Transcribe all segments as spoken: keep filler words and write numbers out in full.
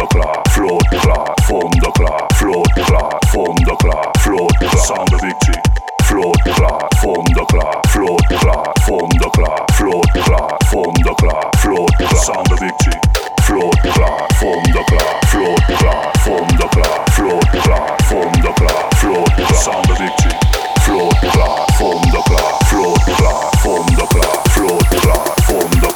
Thunderclap, flood clot, thunderclap, flood clot, thunderclap, flood clot, sound of victory. Flood clot, thunderclap, flood clot, thunderclap, flood clot, thunderclap, flood clot, sound of victory. Flood clot, thunderclap, flood clot, thunderclap, flood clot, thunderclap, flood clot, sound of victory. Flood clot, thunderclap, flood clot, thunderclap, flood clot, thunder.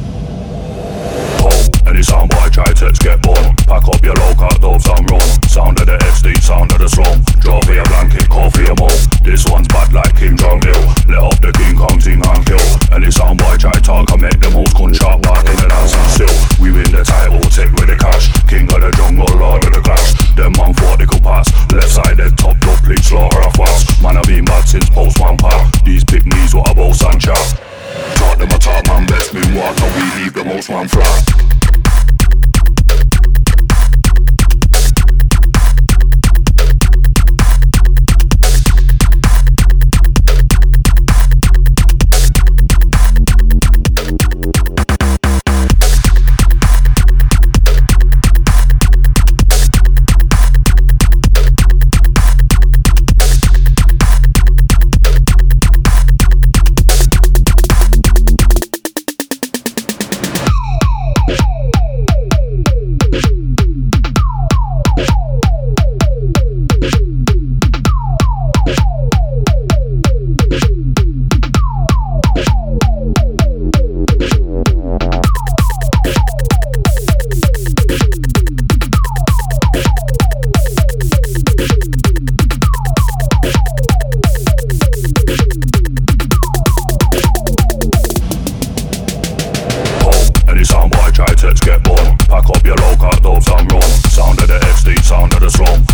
Oh, any soundboy try to get born. Pack up your low cut dopes and run. Sound of the X D, sound of the slum. Draw for your blanket, call for your mom. This one's bad like King John Hill. Let up the King Kong ting and kill. Any soundboy try talk and make them hoes gunshot back in the dance and still. We win the title, take with the cash. King of the jungle, lord of the clash. Them man thought they could pass. Left side then top top, please slaughter a fast. Man I've been bad since postman pack. These big knees what about and chat. Taught them a top man best mean what. Now we leave the most man flat. Get born, pack up your low cut dopes and run. Sound of the X D, sound of the slum.